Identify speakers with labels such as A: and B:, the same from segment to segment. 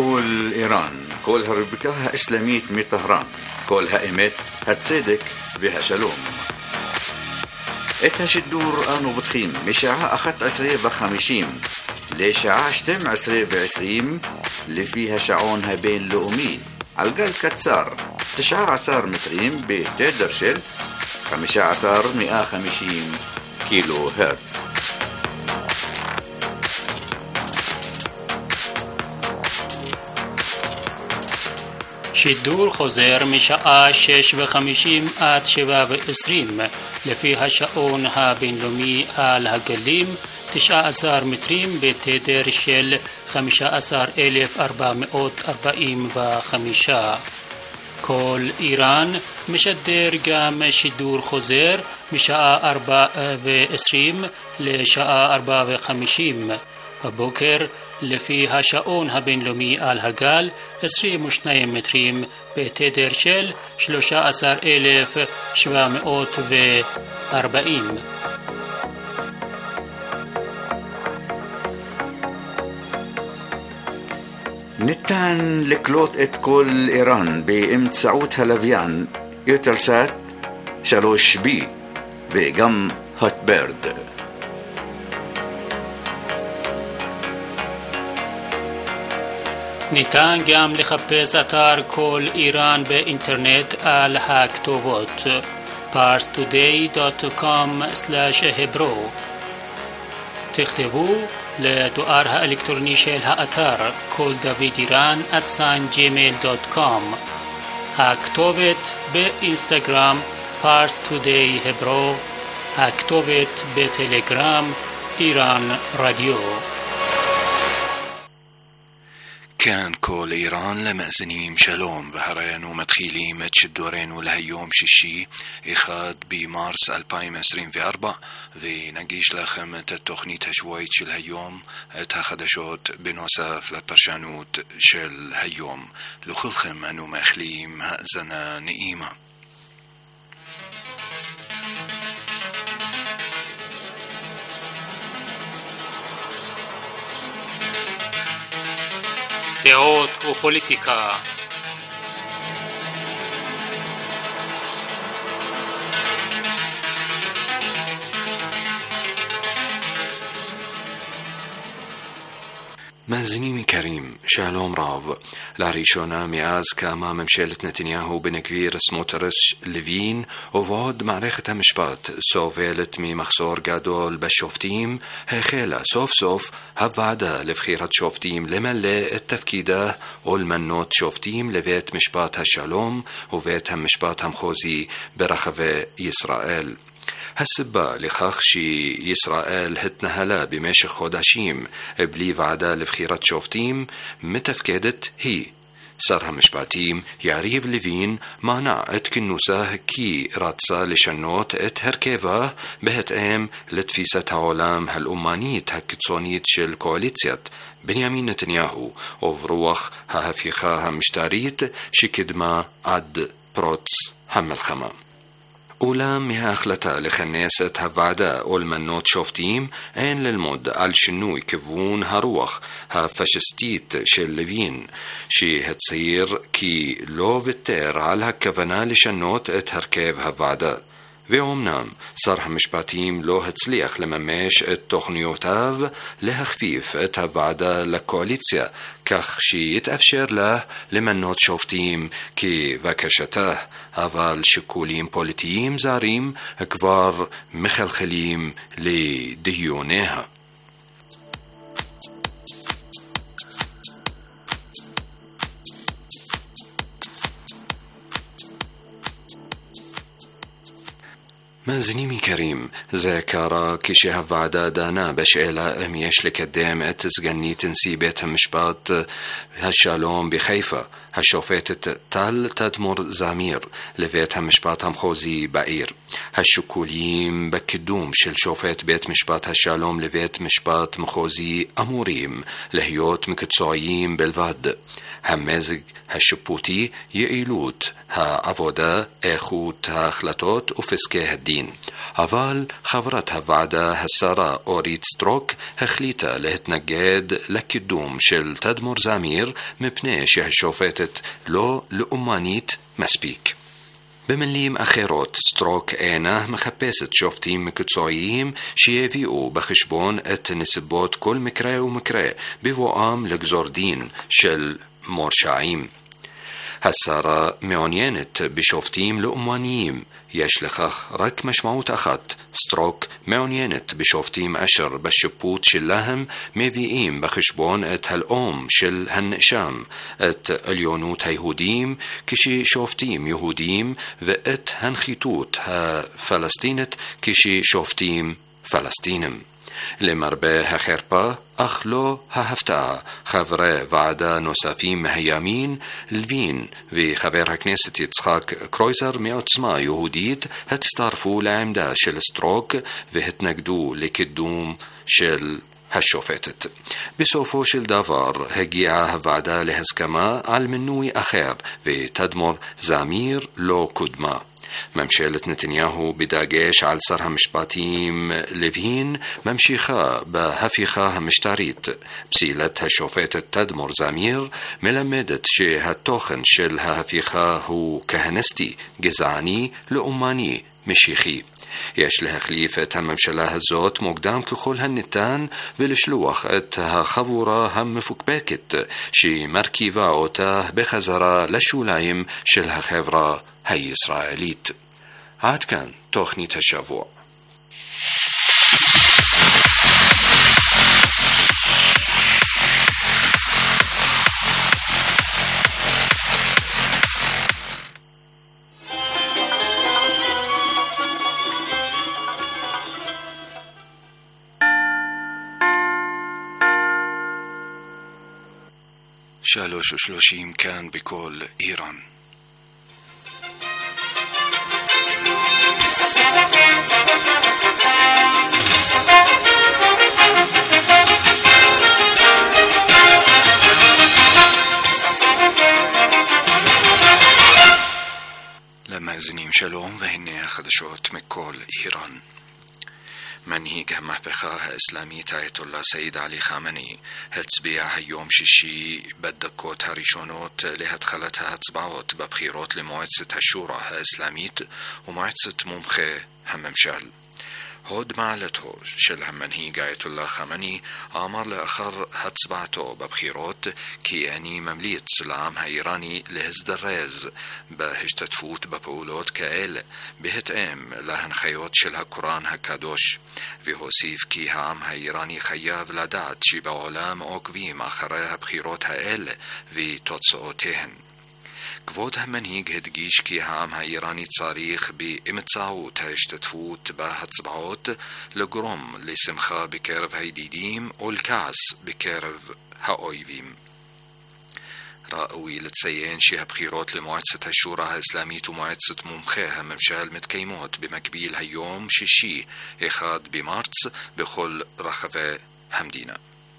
A: كل إيران، كل هربكاها إسلاميت من طهران، كل هائمت هتصدق بها شلوم. إتهش الدور آنو بتخيم مشاعة أخت 10 لشاعة 12 اللي فيها شعونها بين لؤمي عالقال كتسار 19 مترين بتدرشل 150 كيلو هرتز.
B: שידור חוזר משעה 6:50 עד 7:20 לפי השעון הבינלאומי על הגלים 19 מטרים בתדר של 15,445. כל איראן משדר גם שידור חוזר משעה 4:20 לשעה 4:50 בבוקר לפי השעון הבינלאומי על הגל 22 מטרים בתדר של 13,740.
A: ניתן לקלוט את כל איראן באמצעות הלוויין יוטלסאט 3B וגם הוטברד.
B: ניתן גם לחפש אתר כל איראן באינטרנט על הכתובות parstoday.com/hebro. תכתבו לדואר האלקטרוני של האתר כל דוד איראן @gmail.com. הכתובת באינסטגרם parstoday.hebro. הכתובת בטלגרם איראן רדיו.
C: كان كل إيران لمأزنيم شلوم وهرين ومدخيليم تشدورين ولهيوم شيشي إخاد بمارس 2024 ونقيش لخم التخنيت هشويت شل هيوم تخدشوت بنوسف لبرشانوت شل هيوم لخلخم أنو مخليم هأزنا نئيمة.
B: דעות ופוליטיקה.
C: מאזינים יקרים, שלום רב. לראשונה מאז קמה ממשלת נתניהו בן גביר סמוטריץ' לוין ובעוד מערכת המשפט סובלת ממחסור גדול בשופטים, החלה סוף סוף הוועדה לבחירת שופטים למלא את תפקידה ולמנות שופטים לבית משפט השלום ובית המשפט המחוזי ברחבי ישראל. הסיבה לכך שישראל התנהלה במשך חודשים בלי ועדה לבחירת שופטים מתפקדת היא שר המשפטים יריב לוין מנע את כינוסה כי רצה לשנות את הרכבה בהתאם לתפיסת העולם הלאומנית הקיצונית של קואליציית בנימין נתניהו וברוח ההפיכה המשטרית שקידמה עד פרוץ המלחמה. אולם מההחלטה לכנס את הוועדה ולמנות שופטים אין ללמוד על שינוי כיוון הרוח הפשיסטית של לוין שהצהיר כי לא ויתר על הכוונה לשנות את הרכב הוועדה. ואומנם שר המשפטים לא הצליח לממש את תוכניותיו להכפיף את הוועדה לקואליציה כך שיתאפשר לה למנות שופטים כבקשתה, אבל שיקולים פוליטיים זרים כבר מחלחלים לדיוניה. מאזינים יקרים, זה קרה כשהוועדה דנה בשאלה אם יש לקדם את סגנית נשיא בית המשפט השלום בחיפה, השופטת טל תדמור זמיר לבית המשפט המחוזי בעיר. השיקולים בקידום של שופט בית משפט השלום לבית משפט מחוזי אמורים להיות מקצועיים בלבד. המזג השיפוטי, יעילות העבודה, איכות ההחלטות ופסקי הדין. אבל חברת הוועדה השרה אורית סטרוק החליטה להתנגד לקידום של תדמור זמיר מפני שהשופטת לא לאומנית מספיק. במילים אחרות, סטרוק אינה מחפשת שופטים מקצועיים שיביאו בחשבון את נסיבות כל מקרה ומקרה בבואם לגזור דין של מורשעים. השרה מעוניינת בשופטים לאומניים. יש לכך רק משמעות אחת. סטרוק מעוניינת בשופטים אשר בשיפוט שלהם מביאים בחשבון את הלאום של הנאשם, את עליונות היהודים כששופטים יהודים ואת הנחיתות הפלסטינית כששופטים פלסטינים. למרבה החרפה, אך לא ההפתעה, חברי ועדה נוספים מהימין, לוין וחבר הכנסת יצחק קרויזר מעוצמה יהודית הצטרפו לעמדה של סטרוק והתנגדו לקידום של השופטת. בסופו של דבר הגיעה הוועדה להסכמה על מינוי אחר ותדמור זמיר לא קודמה. ממשלת נתניהו בדגש על שר המשפטים לוין ממשיכה בהפיכה המשטרית. פסילת השופטת תדמור זמיר מלמדת שהתוכן של ההפיכה הוא כהניסטי, גזעני, לאומני, משיחי. יש להחליף את הממשלה הזאת מוקדם ככל הניתן ולשלוח את החבורה המפוקפקת שמרכיבה אותה בחזרה לשוליים של החברה הישראלית. עד כאן תוכנית השבוע. שלוש ושלושים כאן בכל איראן. למאזינים שלום, והנה החדשות מכל איראן. מנהיג המהפכה האסלאמית אייתוללה סעיד עלי חמני הצביע היום שישי בדקות הראשונות להתחלת ההצבעות בבחירות למועצת השורא האסלאמית ומועצת מומחי הממשל. הוד מעלתו של המנהיג אייתוללה חמני אמר לאחר הצבעתו בבחירות כי אני ממליץ לעם האיראני להזדרז בהשתתפות בפעולות כאלה בהתאם להנחיות של הקוראן הקדוש, והוסיף כי העם האיראני חייב לדעת שבעולם עוקבים אחרי הבחירות האלה ותוצאותיהן. כבוד המנהיג הדגיש כי העם האיראני צריך באמצעות ההשתתפות בהצבעות לגרום לשמחה בקרב הידידים ולכעס בקרב האויבים. ראוי לציין שהבחירות למועצת השורא האסלאמית ומועצת מומחי הממשל מתקיימות במקביל היום שישי 1 במרץ בכל רחבי המדינה.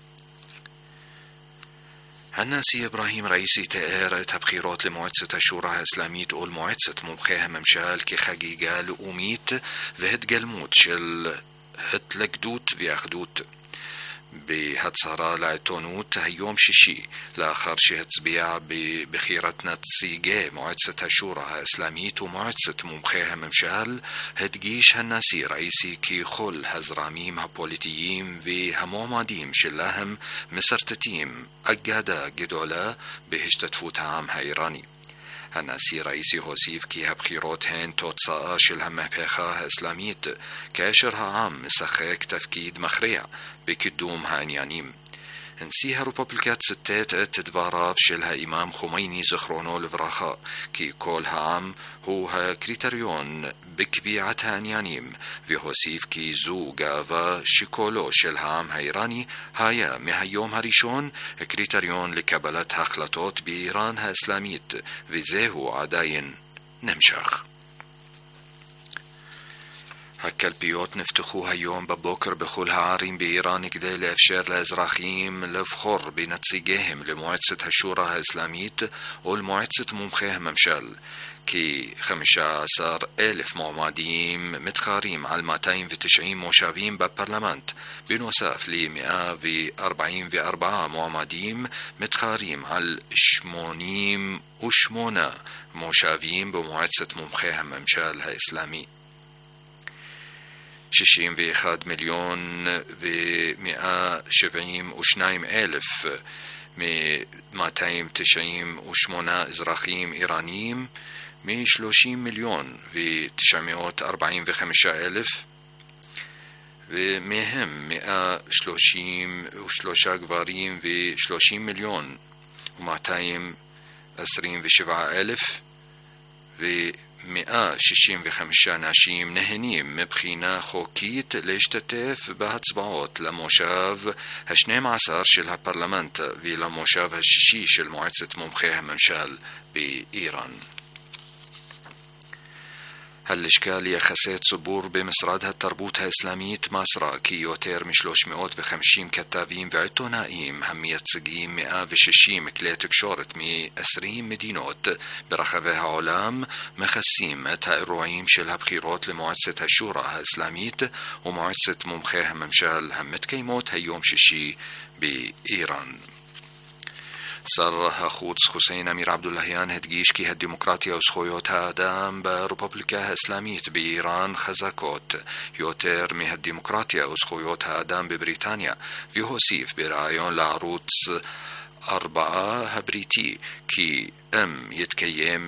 C: הנשיא אברהים ראיסי תיאר את הבחירות למועצת השורא האסלאמית ולמועצת מומחי הממשל כחגיגה לאומית והתגלמות של התלכדות ואחדות. בהצהרה לעיתונות היום שישי, לאחר שהצביע בבחירת נציגי מועצת השורא האסלאמית ומועצת מומחי הממשל, הדגיש הנשיא ראיסי כי כל הזרמים הפוליטיים והמועמדים שלהם מסרטטים אגדה גדולה בהשתתפות העם האיראני. הנשיא ראיסי הוסיף כי הבחירות הן תוצאה של המהפכה האסלאמית, כאשר העם משחק תפקיד מכריע בקידום העניינים. نسيها روبابليكات ستات تدفاراف شلها إمام خميني زخرونو لفراخا كي كولها عام هو كريتريون بكبيعتها انيانيم في هوسيف كي زو غافا شيكولو شلها عام هيراني هايا مهيوم هريشون كريتريون لكبلتها خلطوت بإيران ها إسلاميت في زيهو عداين نمشاخ. هكا البيوت نفتخوها يوم ببوكر بخولها عارين بإيران كده لأفشار لأزراخيم لفخور بنتيجهم لمعادسة هالشورى الإسلاميت والمعادسة ممخيه ممشال كي 15,000 معمدين متخاريم على 290 مشاوين بالبرلمانت بنوصف ل 144 معمدين متخاريم على 88 مشاوين بمعادسة ممخيه ممشال إسلامي 61,172,298 إزراخيم إيرانيين 30,945,000 ومهم 133 גברים ו30,227,000 و165 נשים נהנים מבחינה חוקית להשתתף בהצבעות למושב ה-12 של הפרלמנט ולמושב השישי של מועצת מומחי הממשל באיראן. הלשכה ליחסי ציבור במשרד התרבות האסלאמית מסרה כי יותר מ-350 כתבים ועיתונאים המייצגים 160 כלי תקשורת מ-20 מדינות ברחבי העולם מכסים את האירועים של הבחירות למועצת השורא האסלאמית ומועצת מומחי הממשל המתקיימות היום שישי באיראן. שר החוץ חוסיין אמיר עבדולהיאן הדגיש כי הדמוקרטיה וזכויות האדם ברפובליקה האסלאמית באיראן חזקות יותר מהדמוקרטיה וזכויות האדם בבריטניה, והוסיף ברעיון לערוץ 4 הבריטי כי אם יתקיים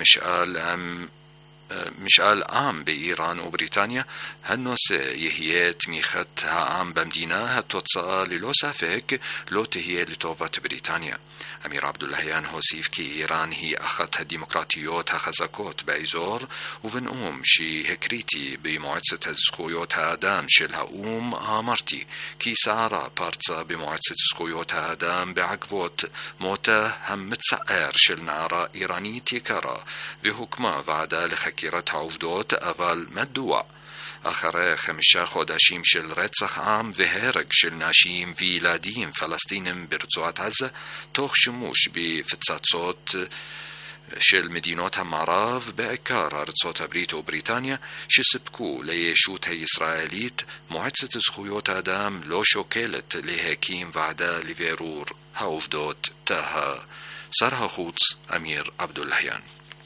C: משאל עם באיראן ובריטניה, הנושא יהיה תמיכת העם במדינה, התוצאה ללא ספק לא תהיה לטובת בריטניה. אמיר עבדולהיאן הוסיף כי איראן היא אחת הדמוקרטיות החזקות באזור, ובנאום שהקריתי במועצת זכויות האדם של האום אמרתי כי סערה פרצה במועצת זכויות האדם בעקבות מותה המצער של נערה איראנית יקרה, והוקמה ועדה לחקירת העובדות, אבל מדוע? אחרי 5 חודשים של רצח עם והרג של נשים וילדים פלסטינים ברצועת עזה, תוך שימוש בפצצות של מדינות המערב, בעיקר ארצות הברית ובריטניה, שספקו לישות הישראלית, מועצת זכויות האדם לא שוקלת להקים ועדה לבירור העובדות, תהה שר החוץ אמיר עבדולהיאן.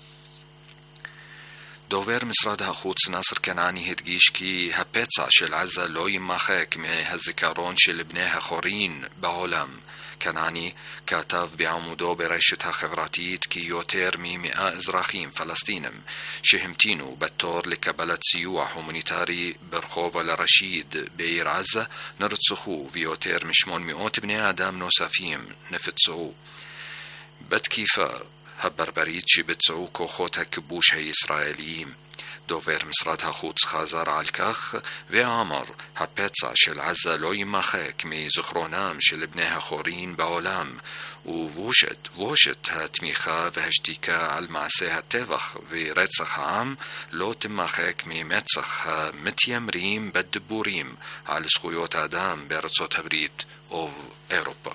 C: דובר משרד החוץ נאסר כנעני הדגיש כי הפצע של עזה לא יימחק מהזיכרון של בני החורין בעולם. כנעני כתב בעמודו ברשת החברתית כי יותר מ100 אזרחים פלסטינים שהמתינו בתור לקבלת סיוע הומניטרי ברחוב אל-רשיד בעיר עזה נרצחו, ויותר מ800 בני אדם נוספים נפצעו בתקיפה הברברית שביצעו כוחות הכיבוש הישראליים. דובר משרד החוץ חזר על כך ואמר, הפצע של עזה לא יימחק מזיכרונם של בני החורין בעולם, ובושת התמיכה והשתיקה על מעשי הטבח ורצח העם לא תימחק ממצח המתיימרים בדיבורים על זכויות האדם בארצות הברית ובאירופה.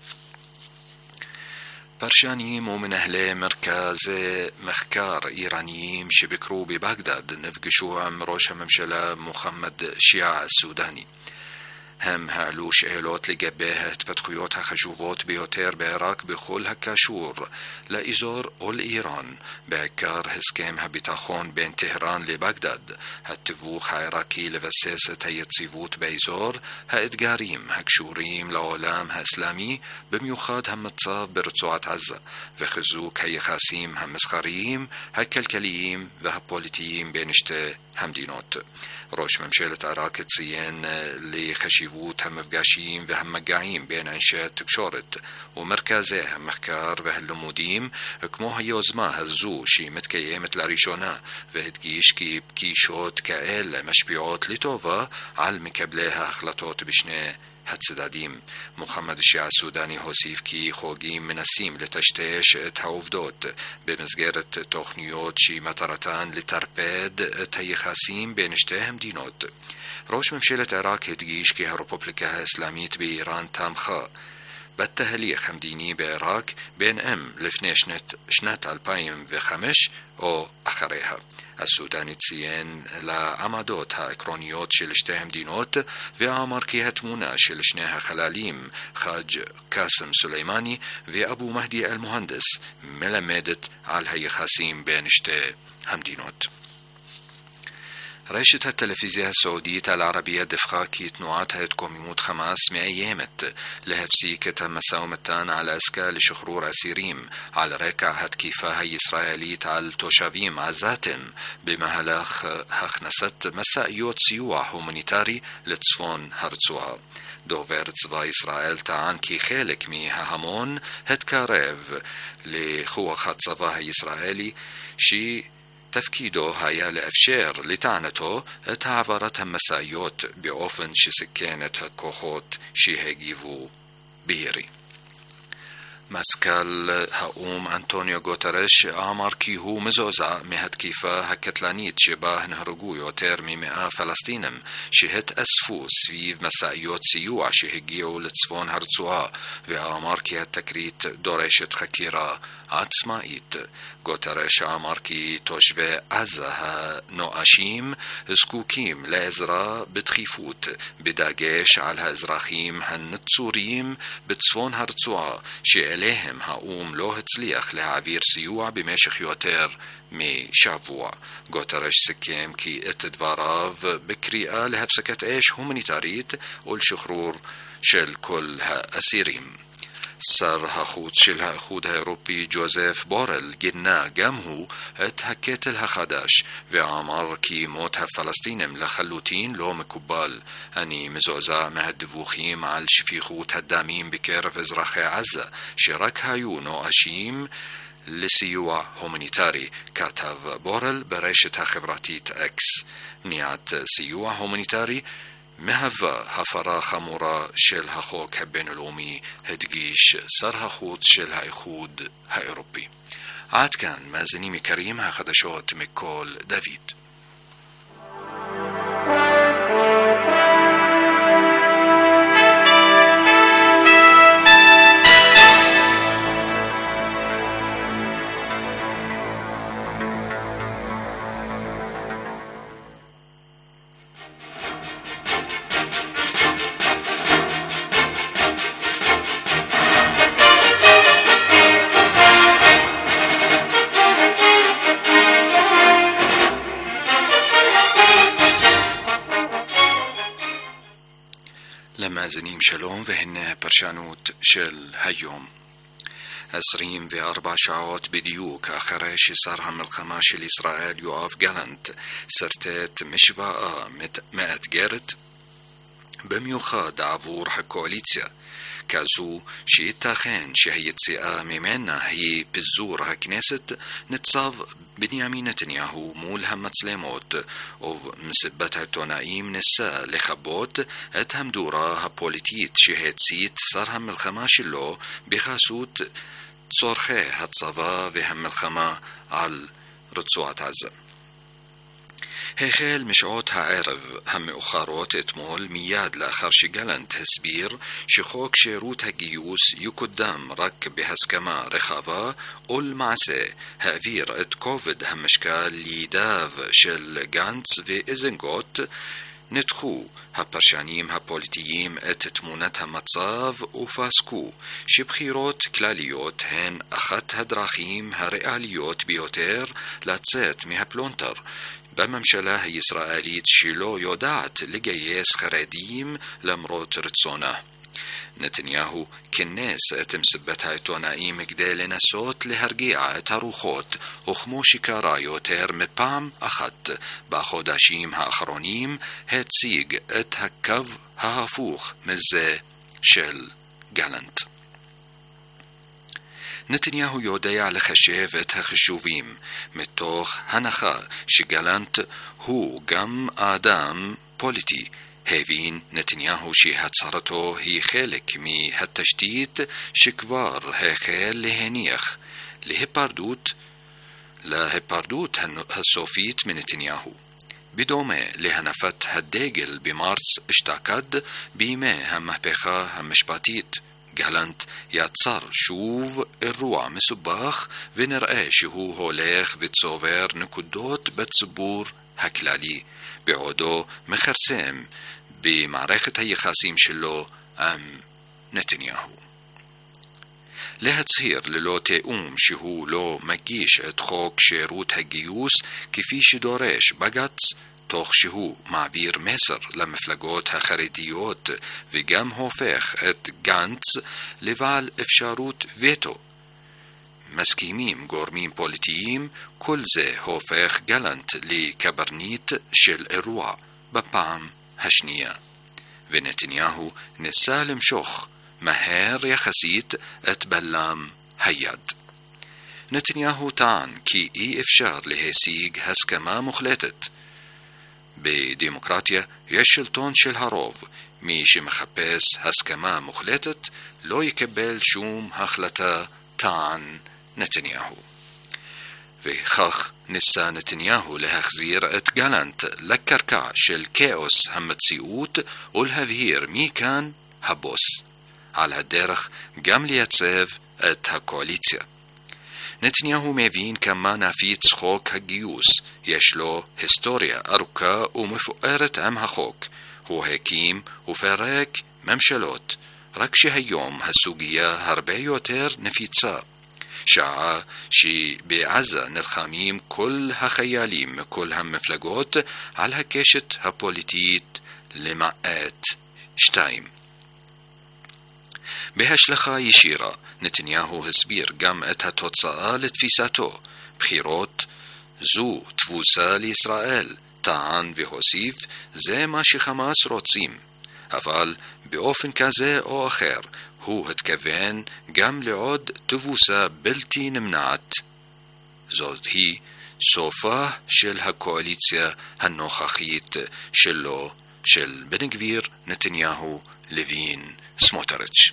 C: פרשנים ומנהלי מרכזי מחקר איראניים שביקרו בבגדד נפגשו עם ראש הממשלה מוחמד שיעה הסודני. הם העלו שאלות לגבי ההתפתחויות החשובות ביותר בעיראק בכל הקשור לאזור ולאיראן, בעיקר הסכם הביטחון בין טהרן לבגדד, התיווך העיראקי לבסס את היציבות באזור, האתגרים הקשורים לעולם האסלאמי, במיוחד המצב ברצועת עזה, וחיזוק היחסים המסחריים, הכלכליים והפוליטיים בין שתי המדינות. ראש ממשלת עיראק ציין לחשיבות خشيفوت هم مفقاشيم وهم مقاعيم بين أنشاء تكشورت ومركزها محكار وهاللموديم كموها يوزما هزو شي متكيمة لاريشونا وهدقيش كي بكيشوت كائل مشبيعوت لتوفا على مكبلها خلطوت بشنه هتسداديم محمد الشيع السوداني هوسيف كي خوغيم من السيم لتشتيش تهوفدوت بمزجرة تخنيوت شي مطرتان لتربيد تيخاسيم بينشتهم دينوت روش ممشيلة عراق هدقيش كي هروبوبليكا إسلاميت بإيران تامخا بالتهلية خمديني بعراق بين لفنيشنت شنات 2005 أو أخريها السوداني تسيين لعمادوت ها إكرونيوت شلشتهم دينوت في عمر كي هتمونا شلشناها خلاليم خاج كاسم سليماني في أبو مهدي المهندس ملمدت على هي خاسيم بينشته هم دينوت رئيسة التلفزيون السعودية العربية دفخا كي تنوعاتها تكوميموت خماس مئيامت لهفسي كتم مساومتان على أسكا لشخرور أسيريم على ركع هتكيفا هي إسرائيليت على توشافيم عزاتم بمهلاخ هخنست مسائيوت سيوع هومانيتاري لتصفون هرتسوها دوفر צבא ישראל טען כי חלק מההמון התקרב לכוח הצבא הישראלי תפקידו היה לאפשר לטענתו את העברת המשאיות באופן שסכן את הכוחות שהגיבו בירי. מזכ"ל האו"ם אנטוניו גוטרש אמר כי הוא מזועזע מהתקיפה הקטלנית שבה נהרגו יותר מ100 פלסטינים שהתאספו סביב משאיות סיוע שהגיעו לצפון הרצועה ואמר כי התקרית דורשת חקירה עצמאית. גוטרש אמר כי תושבי עזה הנואשים זקוקים לעזרה בדחיפות בדגש על האזרחים הנצורים בצפון הרצועה שאליהם האו"ם לא הצליח להעביר סיוע במשך יותר משבוע. גוטרש סיכם כי את דבריו בקריאה להפסקת אש הומניטרית ולשחרור של כל האסירים. שר החוץ של האיחוד האירופי ג'וזף בורל גינה גם הוא את הקטל החדש ואמר כי מות הפלסטינים לחלוטין לא מקובל. אני מזועזע מהדיווחים על שפיכות הדמים בקרב אזרחי עזה שרק היו נואשים לסיוע הומניטרי, כתב בורל ברשת החברתית אקס. מניעת סיוע הומניטרי מהווה הפרה חמורה של החוק הבינלאומי, הדגיש שר החוץ של האיחוד האירופי. עד כאן מאזינים יקרים, החדשות מכל דוד. למאזינים שלום, והנה הפרשנות של היום. 24 שעות בדיוק אחרי ששר המלחמה של ישראל יואב גלנט סרטט משוואה מאתגרת במיוחד עבור הקואליציה, כזו שייתכן שהיציאה ממנה היא פיזור הכנסת, ניצב בנימין נתניהו מול המצלמות ובמסיבת העיתונאים ניסה לכבות את המדורה הפוליטית שהצית שר המלחמה שלו בחסות צורכי הצבא והמלחמה על רצועת עזה. החל משעות הערב המאוחרות אתמול, מיד לאחר שגלנט הסביר שחוק שירות הגיוס יקודם רק בהסכמה רחבה, ולמעשה העביר את כובד המשקל לידיו של גנץ ואיזנגוט, נתחו הפרשנים הפוליטיים את תמונת המצב ופסקו שבחירות כלליות הן אחת הדרכים הריאליות ביותר לצאת מהפלונטר בממשלה הישראלית שלא יודעת לגייס חרדים למרות רצונה. נתניהו כינס את מסיבת העיתונאים כדי לנסות להרגיע את הרוחות, וכמו שקרה יותר מפעם אחת בחודשים האחרונים, הציג את הקו ההפוך מזה של גלנט. נתניהו יודע לחשב את החישובים, מתוך הנחה שגלנט הוא גם אדם פוליטי. הבין נתניהו שהצהרתו היא חלק מהתשתית שכבר החל להניח להיפרדות הסופית מנתניהו. בדומה להנפת הדגל במרץ אשתקד בימי המהפכה המשפטית, גלנט יצר שוב אירוע מסובך, ונראה שהוא הולך וצובר נקודות בציבור הכללי, בעודו מכרסם במערכת היחסים שלו עם נתניהו. להצהיר ללא תיאום שהוא לא מגיש את חוק שירות הגיוס כפי שדורש בג"ץ, תוך שהוא מעביר מסר למפלגות החרדיות וגם הופך את גנץ לבעל אפשרות וטו. מסכימים גורמים פוליטיים, כל זה הופך גלנט לקברניט של אירוע בפעם השנייה, ונתניהו ניסה למשוך מהר יחסית את בלם היד. נתניהו טען כי אי אפשר להשיג הסכמה מוחלטת. בדמוקרטיה יש שלטון של הרוב, מי שמחפש הסכמה מוחלטת לא יקבל שום החלטה, טען נתניהו. וכך ניסה נתניהו להחזיר את גלנט לקרקע של כאוס המציאות ולהבהיר מי כאן הבוס, על הדרך גם לייצב את הקואליציה. נתניהו מבין כמה נפיץ חוק הגיוס, יש לו היסטוריה ארוכה ומפוארת עם החוק. הוא הקים ופרק ממשלות, רק שהיום הסוגיה הרבה יותר נפיצה. שעה שבעזה נלחמים כל החיילים מכל המפלגות על הקשת הפוליטית למעט 2. בהשלכה ישירה, נתניהו הסביר גם את התוצאה לתפיסתו. בחירות זו תבוסה לישראל, טען והוסיף, זה מה שחמאס רוצים. אבל באופן כזה או אחר, הוא התכוון גם לעוד תבוסה בלתי נמנעת. זאת היא סופה של הקואליציה הנוכחית שלו, של בן גביר, נתניהו, לוין, סמוטריץ'.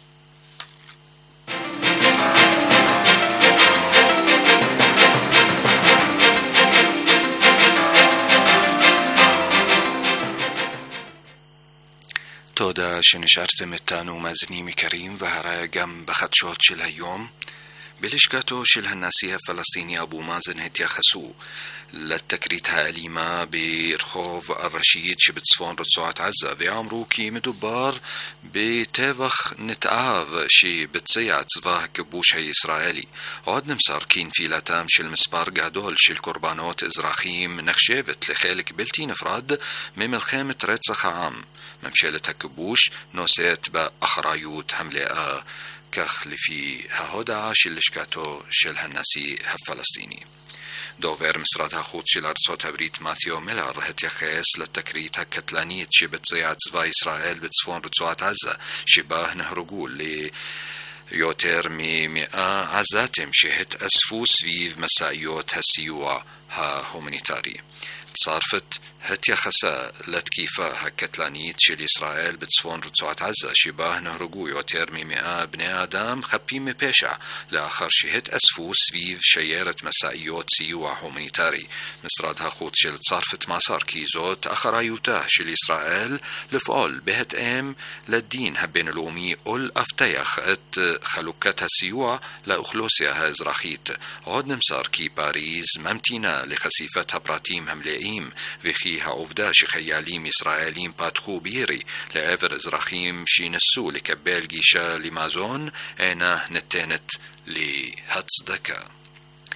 C: תודה שנשארתם איתנו מאזינים יקרים, והרי גם בחדשות של היום. בלשכתו של הנשיא הפלסטיני אבו מאזן התייחסו לתקרית האלימה ברחוב הרשיד שבצפון רצועת עזה, ואמרו כי מדובר בטבח נתעב שביצע צבא הכיבוש הישראלי. עוד נמסר כי נפילתם של מספר גדול של קורבנות אזרחים נחשבת לחלק בלתי נפרד ממלחמת רצח העם. ממשלת הכיבוש נושאת באחריות המלאה, כך לפי ההודעה של לשכתו של הנשיא הפלסטיני. דובר משרד החוץ של ארצות הברית מתיו מילר התייחס לתקרית הקטלנית שביצע צבא ישראל בצפון רצועת עזה, שבה נהרגו ליותר מ100 עזתים שהתאספו סביב מסעיות הסיוע ההומניטרי. צרפת התייחסה לתקיפה הקטלנית של ישראל בצפון רצועת עזה, שבה נהרגו יותר מ100 בני אדם חפים מפשע לאחר שהתאספו סביב שיירת מסעיות סיוע הומניטרי. משרד החוץ של צרפת מסר כי זאת אחריותה של ישראל לפעול בהתאם לדין הבינלאומי ולהבטיח את חלוקת הסיוע לאוכלוסייה האזרחית. עוד נמסר כי פריז ממתינה לחשיפת הפרטים המלאים, וכי העובדה שחיילים ישראלים פתחו בירי לעבר אזרחים שנסו לקבל גישה למזון אינה ניתנת להצדקה.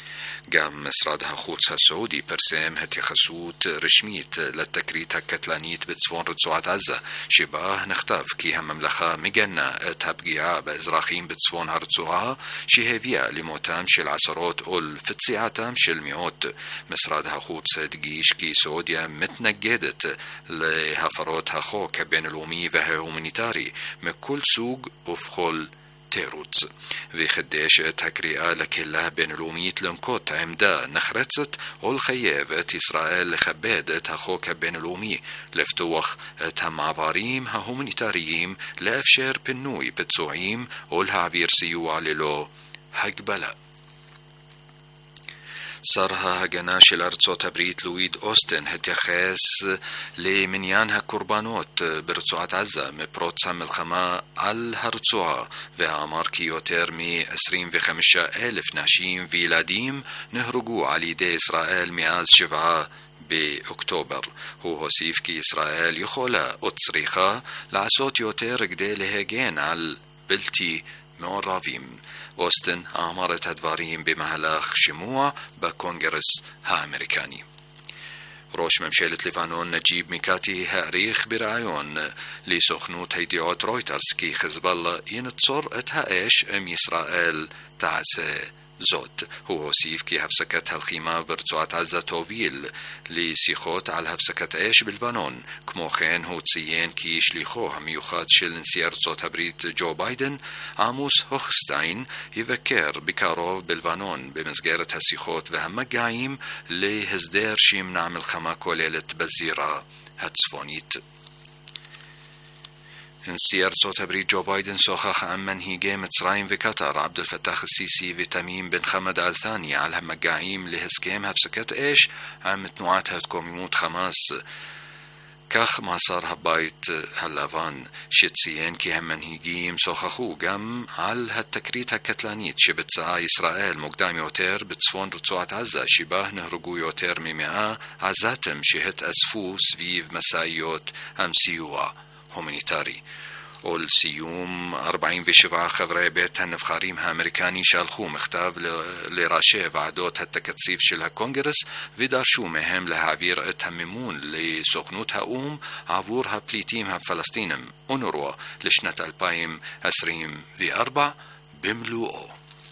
C: قام مصراد החוץ הסעודי פרסם התייחסות רשמית לתקרית הקטלנית בצפון רצועת עזה, שבה נכתב כי הממלכה מגנה את הפגיעה באזרחים בצפון הרצועה שהביאה למותם של עשרות ולפציעתם של מאות. משרד החוץ הדגיש כי סעודיה מתנגדת להפרות החוק הבינלאומי וההומניטרי מכל סוג ובכל תירוץ, וחידש את הקריאה לקהילה הבינלאומית לנקוט עמדה נחרצת ולחייב את ישראל לכבד את החוק הבינלאומי, לפתוח את המעברים ההומניטריים, לאפשר פינוי פצועים ולהעביר סיוע ללא הגבלה. שר ההגנה של ארצות הברית לואיד אוסטין התייחס למניין הקורבנות ברצועת עזה מפרוץ המלחמה על הרצועה, ואמר כי יותר מ-25,000 נשים וילדים נהרגו על ידי ישראל מאז 7 באוקטובר. הוא הוסיף כי ישראל יכולה וצריכה לעשות יותר כדי להגן על בלתי מעורבים. אוסטין אמר את הדברים במהלך שימוע בקונגרס האמריקני. ראש ממשלת לבנון נג'יב מיקאטי העריך בראיון לסוכנות הידיעות רויטרס כי חיזבאללה ינצור את האש אם ישראל תעשה זאת. הוא הוסיף כי הפסקת הלחימה ברצועת עזה תוביל לשיחות על הפסקת אש בלבנון. כמו כן הוא ציין כי שליחו המיוחד של נשיא ארצות הברית ג'ו ביידן, עמוס הוכסטיין, יבקר בקרוב בלבנון במסגרת השיחות והמגעים להסדר שימנע מלחמה כוללת בזירה הצפונית. נשיא ארצות הברית ג'ו ביידן שוחח עם מנהיגי מצרים וקטר עבד אל-פתאח א-סיסי ותמים בן חמד אל-ת'אני על המגעים להסכם הפסקת אש עם תנועת התקוממות חמאס. כך מסר הבית הלבן, שציין כי המנהיגים שוחחו גם על התקרית הקטלנית שביצעה ישראל מוקדם יותר בצפון רצועת עזה, שבה נהרגו יותר מ100 עזתים שהתאספו סביב מסעיות סיוע הומניטרי. ולסיום, 47 חברי בית הנבחרים האמריקני שלחו מכתב לראשי ועדות התקציב של הקונגרס ודרשו מהם להעביר את המימון לסוכנות האום עבור הפליטים הפלסטינים אונר"א לשנת 2024 במלואו.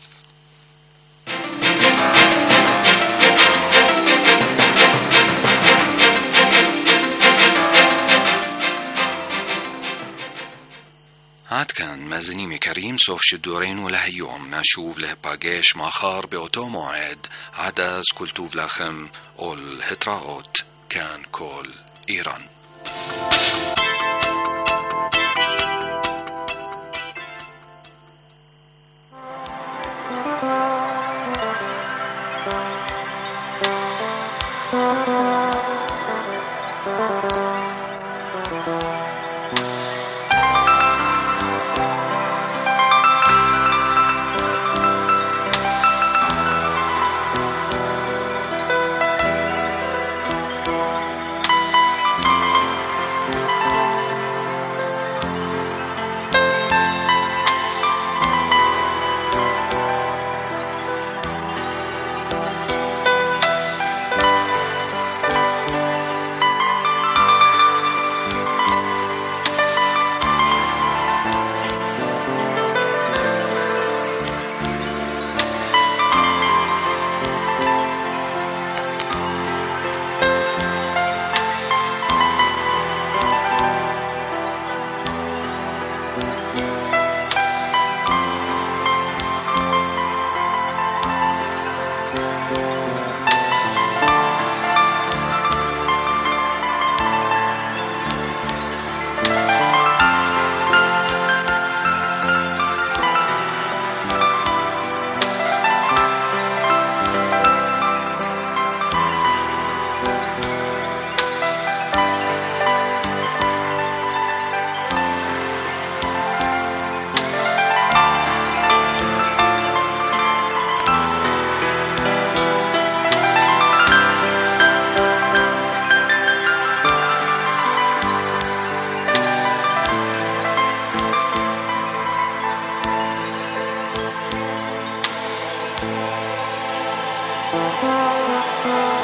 C: עד כאן מאזינים יקרים, סוף שידורנו להיום. נשוב להיפגש מחר באותו מועד. עד אז כל טוב לכם ולהתראות. כאן כל איראן.
D: Thank you.